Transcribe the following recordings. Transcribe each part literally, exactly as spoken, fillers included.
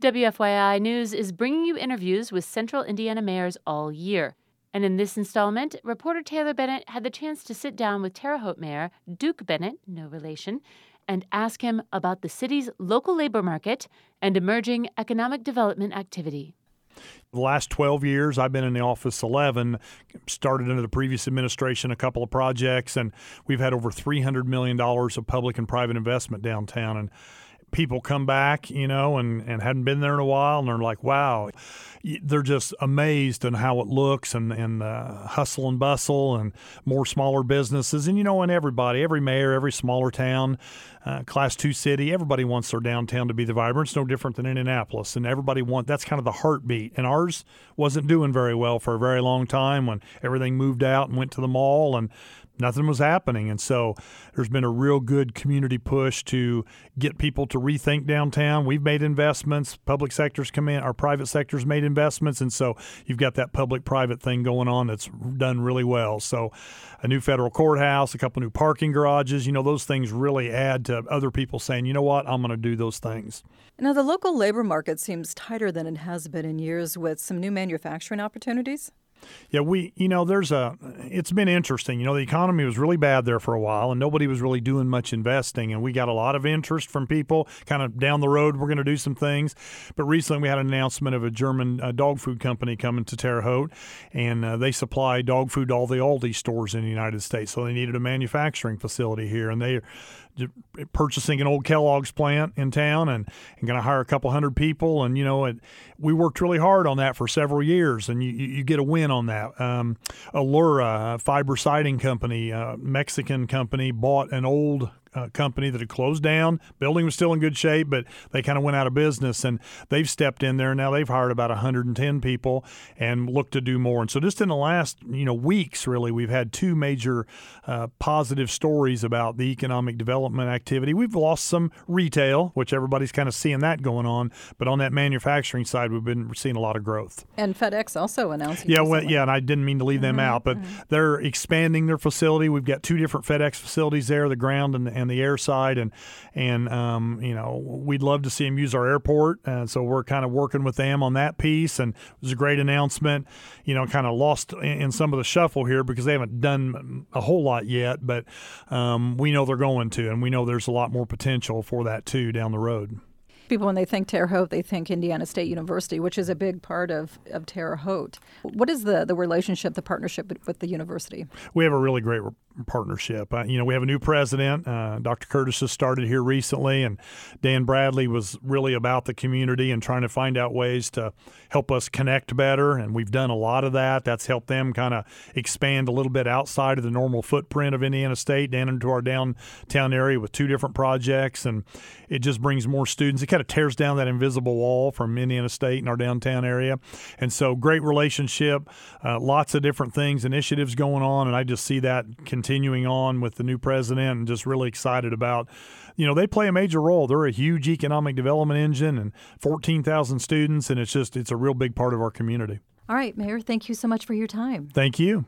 W F Y I News is bringing you interviews with Central Indiana mayors all year. And in this installment, reporter Taylor Bennett had the chance to sit down with Terre Haute Mayor Duke Bennett, no relation, and ask him about the city's local labor market and emerging economic development activity. The last twelve years, I've been in the office eleven, started under the previous administration a couple of projects, and we've had over three hundred million dollars of public and private investment downtown. And people come back, you know, and, and hadn't been there in a while, and they're like, wow. They're just amazed at how it looks and, and uh, hustle and bustle and more smaller businesses. And, you know, and everybody, every mayor, every smaller town, uh, class two city, everybody wants their downtown to be the vibrant. It's no different than Indianapolis. And everybody want that's kind of the heartbeat. And ours wasn't doing very well for a very long time when everything moved out and went to the mall and nothing was happening. And so there's been a real good community push to get people to rethink downtown. We've made investments. Public sector's come in. Our private sector's made investments. And so you've got that public-private thing going on that's done really well. So a new federal courthouse, a couple new parking garages, you know, those things really add to other people saying, you know what, I'm going to do those things. Now, the local labor market seems tighter than it has been in years with some new manufacturing opportunities. Yeah, we, you know, there's a, it's been interesting. You know, the economy was really bad there for a while and nobody was really doing much investing. And we got a lot of interest from people kind of down the road. We're going to do some things. But recently we had an announcement of a German uh, dog food company coming to Terre Haute, and uh, they supply dog food to all the Aldi stores in the United States. So they needed a manufacturing facility here, and they purchasing an old Kellogg's plant in town and, and going to hire a couple hundred people. And, you know, it, we worked really hard on that for several years, and you, you get a win on that. Um, Allura, a fiber siding company, a Mexican company, bought an old Uh, company that had closed down. Building was still in good shape, but they kind of went out of business, and they've stepped in there. Now they've hired about one hundred ten people and look to do more. And so just in the last, you know, weeks, really, we've had two major uh, positive stories about the economic development activity. We've lost some retail, which everybody's kind of seeing that going on, but on that manufacturing side, we've been seeing a lot of growth. And FedEx also announced. Yeah, well, yeah, and I didn't mean to leave them mm-hmm, out, but mm-hmm. they're expanding their facility. We've got two different FedEx facilities there, the ground and the and the air side, and and um, you know, we'd love to see them use our airport, and so we're kind of working with them on that piece. And it was a great announcement. You know, kind of lost in, in some of the shuffle here because they haven't done a whole lot yet, but um, we know they're going to, and we know there's a lot more potential for that too down the road. People, when they think Terre Haute, they think Indiana State University, which is a big part of, of Terre Haute. What is the, the relationship, the partnership with the university? We have a really great partnership. Uh, you know, we have a new president. Uh, Doctor Curtis has started here recently, and Dan Bradley was really about the community and trying to find out ways to help us connect better, and we've done a lot of that. That's helped them kind of expand a little bit outside of the normal footprint of Indiana State, down into our downtown area with two different projects, and it just brings more students. It kind of tears down that invisible wall from Indiana State and our downtown area, and so great relationship, uh, lots of different things, initiatives going on, and I just see that continuing on with the new president, and just really excited about, you know, they play a major role. They're a huge economic development engine and fourteen thousand students, and it's just, it's a real big part of our community. All right, Mayor, thank you so much for your time. Thank you.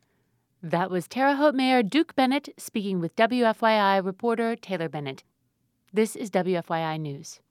That was Terre Haute Mayor Duke Bennett speaking with W F Y I reporter Taylor Bennett. This is W F Y I News.